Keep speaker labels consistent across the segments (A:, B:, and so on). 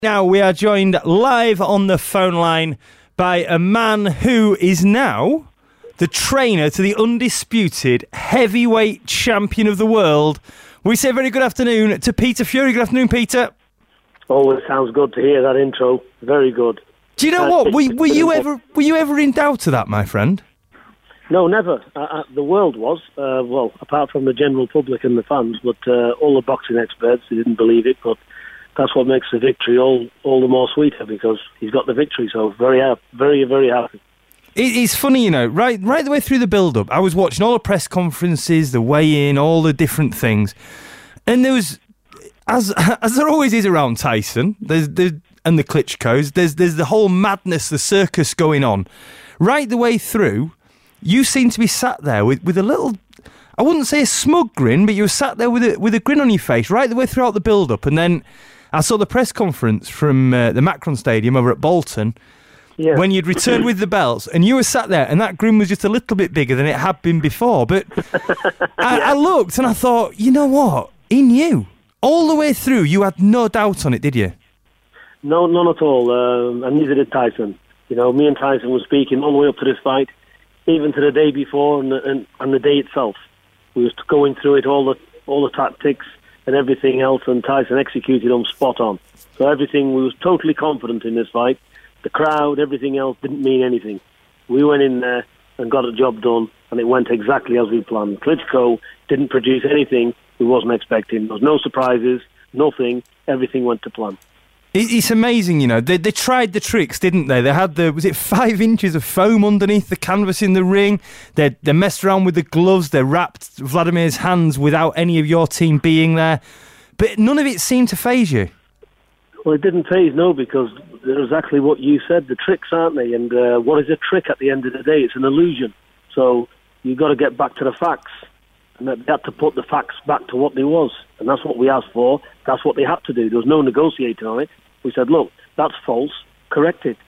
A: Now we are joined live on the phone line by a man who is now the trainer to the undisputed heavyweight champion of the world. We say very good afternoon to Peter Fury. Good afternoon, Peter.
B: Oh, it sounds good to hear that intro. Very good.
A: Do you know what? Were you ever in doubt of that, my friend?
B: No, never. The world was, well, apart from the general public and the fans, but all the boxing experts, they didn't believe it, but that's what makes the victory all the more sweeter, because he's got the victory, so very, very happy.
A: It's funny, you know, right the way through the build-up, I was watching all the press conferences, the weigh-in, all the different things, and there was, as there always is around Tyson, and the Klitschko's, there's the whole madness, the circus going on. Right the way through, you seem to be sat there with a little, I wouldn't say a smug grin, but you were sat there with a grin on your face right the way throughout the build-up, and then I saw the press conference from the Macron Stadium over at Bolton, when you'd returned with the belts, and you were sat there, and that grin was just a little bit bigger than it had been before. But I looked, and I thought, you know what? He knew. All the way through, you had no doubt on it, did you?
B: No, none at all, and neither did Tyson. You know, me and Tyson were speaking all the way up to this fight, even to the day before and the day itself. We were going through it, all the tactics and everything else, and Tyson executed them spot on. So everything, we was totally confident in this fight. The crowd, everything else didn't mean anything. We went in there and got the job done, and it went exactly as we planned. Klitschko didn't produce anything we wasn't expecting. There was no surprises, nothing. Everything went to plan.
A: It's amazing, you know. They tried the tricks, didn't they? They had 5 inches of foam underneath the canvas in the ring. They messed around with the gloves. They wrapped Vladimir's hands without any of your team being there. But none of it seemed to faze you.
B: Well, it didn't faze, no, because they're exactly what you said. The tricks, aren't they? And what is a trick at the end of the day? It's an illusion. So you've got to get back to the facts. And they had to put the facts back to what they was. And that's what we asked for. That's what they had to do. There was no negotiating on it. We said, look, that's false, correct it.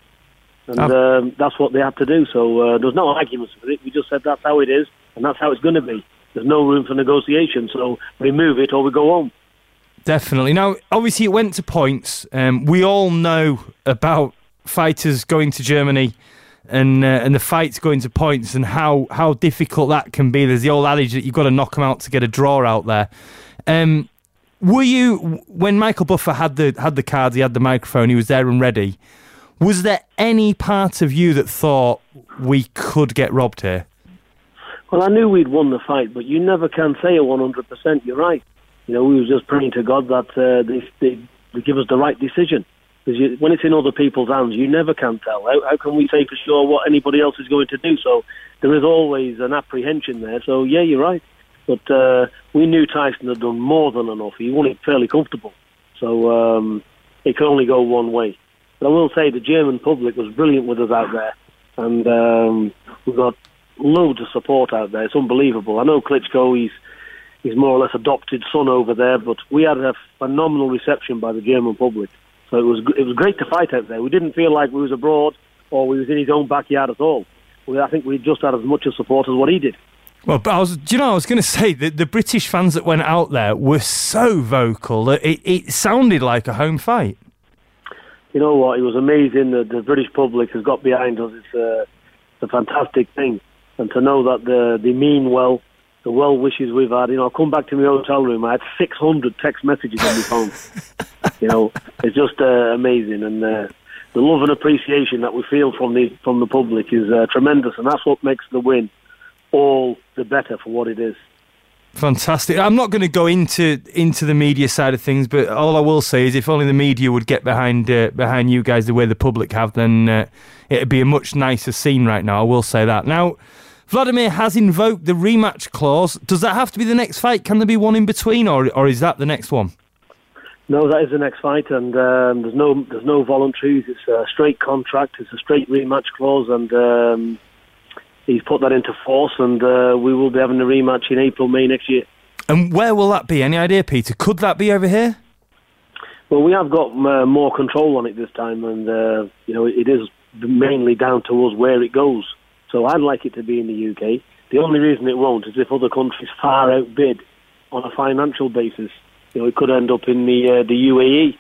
B: And that's what they had to do. So there was no arguments with it. We just said that's how it is, and that's how it's going to be. There's no room for negotiation, so remove it or we go home.
A: Definitely. Now, obviously, it went to points. We all know about fighters going to Germany and the fights going to points and how difficult that can be. There's the old adage that you've got to knock them out to get a draw out there. Were you, when Michael Buffer had the cards, he had the microphone, he was there and ready, was there any part of you that thought we could get robbed here?
B: Well, I knew we'd won the fight, but you never can say 100%. You're right. You know, we were just praying to God that they give us the right decision. Because when it's in other people's hands, you never can tell. How can we say for sure what anybody else is going to do? So there is always an apprehension there. So, yeah, you're right. But we knew Tyson had done more than enough. He won it fairly comfortable. So it could only go one way. But I will say the German public was brilliant with us out there. And we got loads of support out there. It's unbelievable. I know Klitschko, he's more or less adopted son over there, but we had a phenomenal reception by the German public. So it was great to fight out there. We didn't feel like we was abroad or we was in his own backyard at all. I think we just had as much of support as what he did.
A: Well, but I was going to say that the British fans that went out there were so vocal that it sounded like a home fight.
B: You know what? It was amazing that the British public has got behind us. It's a fantastic thing. And to know that they mean well, the well wishes we've had. You know, I come back to my hotel room, I had 600 text messages on my phone. You know, it's just amazing. And the love and appreciation that we feel from the public is tremendous. And that's what makes the win all the better for what it is.
A: Fantastic. I'm not going to go into the media side of things, but all I will say is if only the media would get behind you guys the way the public have, then it'd be a much nicer scene right now. I will say that. Now, Vladimir has invoked the rematch clause. Does that have to be the next fight? Can there be one in between, or is that the next one?
B: No, that is the next fight, and there's no voluntaries. It's a straight contract. It's a straight rematch clause, and he's put that into force, and we will be having a rematch in April, May next year.
A: And where will that be? Any idea, Peter? Could that be over here?
B: Well, we have got more control on it this time, and it is mainly down to us where it goes. So I'd like it to be in the UK. The only reason it won't is if other countries far outbid on a financial basis. You know, it could end up in the UAE.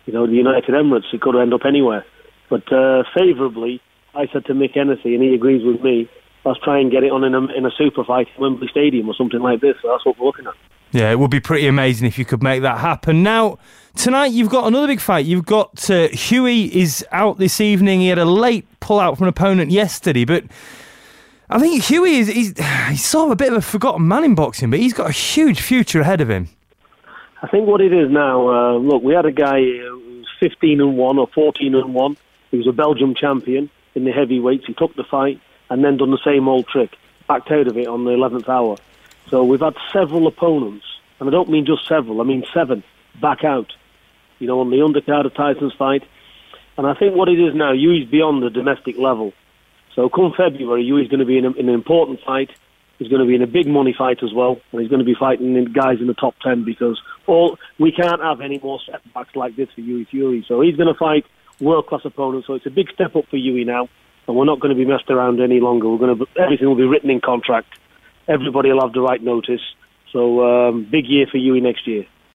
B: the United Emirates. He could end up anywhere. But favourably, I said to Mick Hennessy, and he agrees with me, let's try and get it on in a super fight at Wembley Stadium or something like this. So that's what we're looking at.
A: Yeah, it would be pretty amazing if you could make that happen. Now, tonight you've got another big fight. You've got Hughie is out this evening. He had a late pull-out from an opponent yesterday, but I think Hughie he's sort of a bit of a forgotten man in boxing, but he's got a huge future ahead of him.
B: I think what it is now, look, we had a guy who was 15-1 or 14-1. He was a Belgium champion in the heavyweights. He took the fight and then done the same old trick, backed out of it on the 11th hour. So we've had several opponents, and I don't mean just several, I mean 7, back out, on the undercard of Tyson's fight. And I think what it is now, Hughie's beyond the domestic level. So come February, Hughie's going to be in an important fight. He's going to be in a big money fight as well, and he's going to be fighting guys in the top 10 because we can't have any more setbacks like this for Hughie Fury. So he's going to fight world-class opponents, so it's a big step up for Hughie now, and we're not going to be messed around any longer. Everything will be written in contract. Everybody will have the right notice. So big year for Hughie next year.